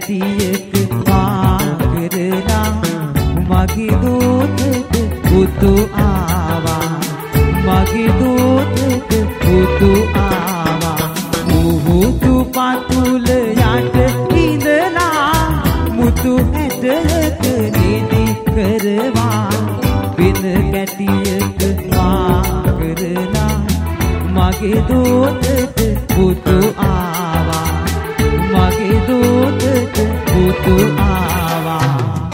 කැටියක වාගරලා මගේ දෝතට පුතු ආවා මගේ දෝතට පුතු ආවා මුහුදු පතුල යට ඉඳලා මුතු ඇටක නිදි කරවා වෙන කැටියක වාගරලා මගේ දෝතට පුතු ආවා මගේ දෝතට පුතු ආවා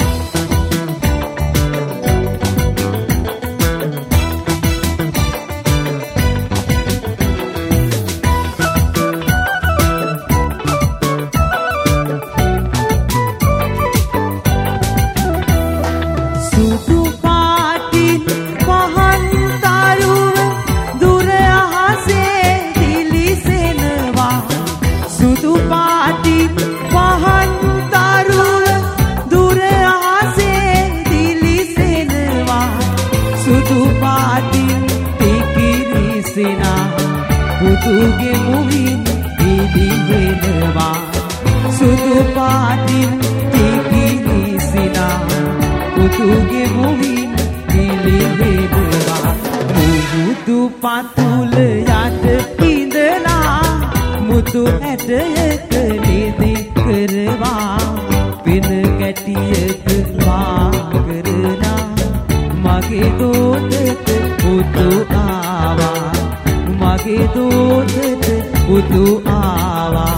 පුතුගේ මුවින් පිළිවෙනවා සුදු පාටින් තිකිලිසිනා පුතුගේ මුවින් පිළිවෙනවා මුහුදු පතුල යට ඉඳලා මුතු ඇටයක නිදි කරවා වෙන කැටියක වාගරලා මගේ දෝතට පුතු ආවා මගේ දෝතට පුතු ආවා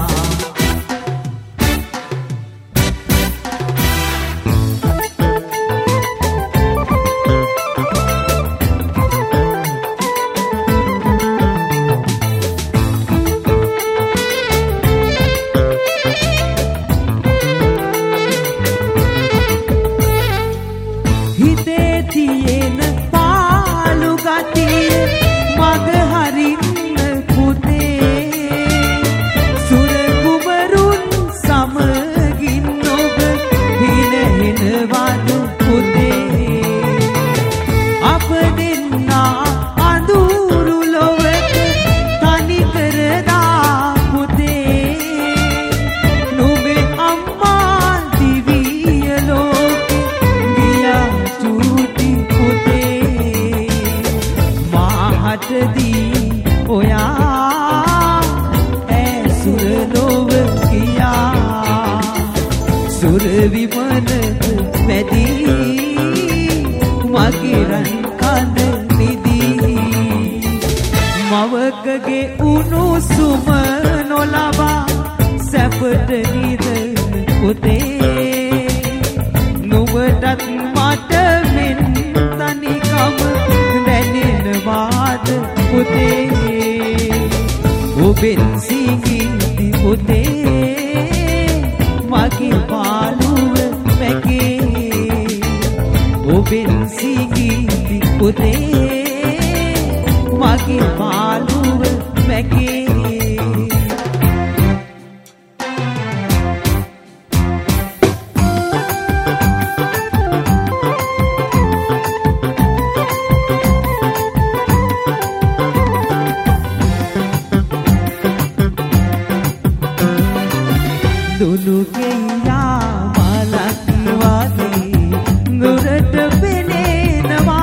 හිතේ තියෙන පාළු ගතිය මග හරින්න පුතේ සුර කුමරුන් සමගින් ඔබ හිනහෙනවද පුතේ අප දෙන්නා අඳුරු ලොවට තනි කරදා පුතේ නුඹේ අම්මා දිවිය ලෝකෙ ගියා චූටි පුතේ මාහටදී ඔයා ඇසුර නොව ගියා සුර විමනක මැදි මගේ රන් කඳ නිදී මවකගේ උණුසුම නොලබා සැපට නිදන පුතේ නුඹටත් මට මෙන් තනිකම දැනෙනවාද පුතේ ඔබෙන් සිඟිති පුතේ මගේ පාළුව මැකේ ඔබෙන් සිඟිති පුතේ මගේ පාළුව මැකේ දුනු ගෙයියා මලක් වගේ නුරට පෙනෙනවා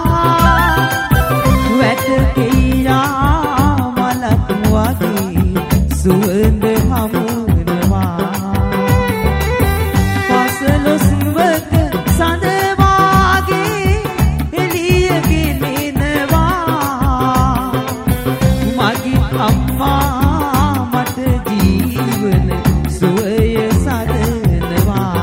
වැට ගෙයියා මලක් වගේ සුවඳ හමුනවා පසළොස්වක සඳ වාගේ එළිය ගෙනෙනවා මගේ අම්මා මට ජීවන සුවය සදනවා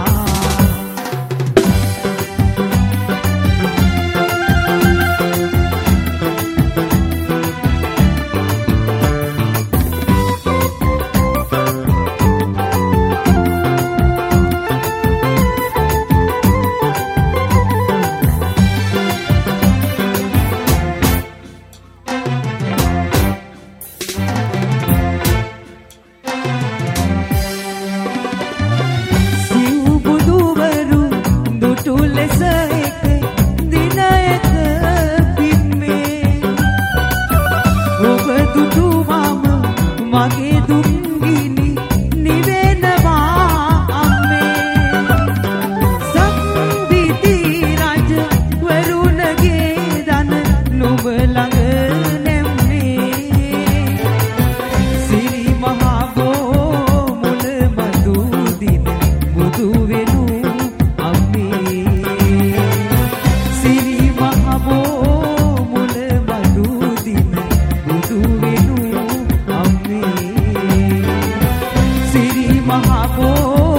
මහා